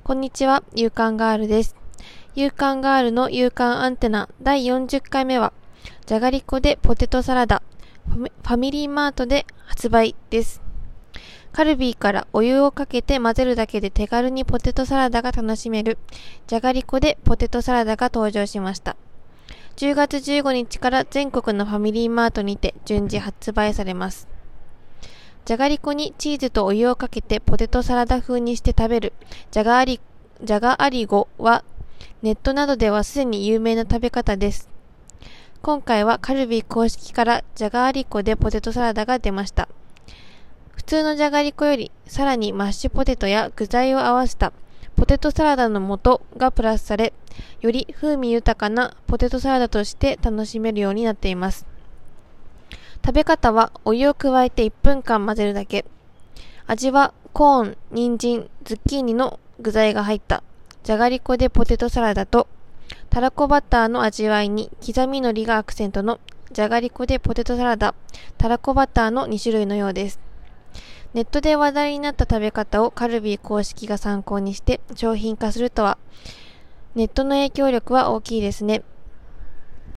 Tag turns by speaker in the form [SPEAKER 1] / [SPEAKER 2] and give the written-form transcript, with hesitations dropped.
[SPEAKER 1] こんにちは、夕刊ガールです。夕刊ガールの夕刊アンテナ第40回目は、じゃがりこでポテトサラダ、ファミリーマートで発売です。カルビーからお湯をかけて混ぜるだけで手軽にポテトサラダが楽しめる、じゃがりこでポテトサラダが登場しました。10月15日から全国のファミリーマートにて順次発売されます。じゃがりこにチーズとお湯をかけてポテトサラダ風にして食べるじゃがありごはネットなどではすでに有名な食べ方です。今回はカルビー公式からじゃがありこでポテトサラダが出ました。普通のじゃがりこよりさらにマッシュポテトや具材を合わせたポテトサラダの素がプラスされ、より風味豊かなポテトサラダとして楽しめるようになっています。食べ方はお湯を加えて1分間混ぜるだけ。味はコーン、人参、ズッキーニの具材が入ったじゃがりこでポテトサラダとたらこバターの味わいに刻み海苔がアクセントのじゃがりこでポテトサラダ、たらこバターの2種類のようです。ネットで話題になった食べ方をカルビー公式が参考にして商品化するとは、ネットの影響力は大きいですね。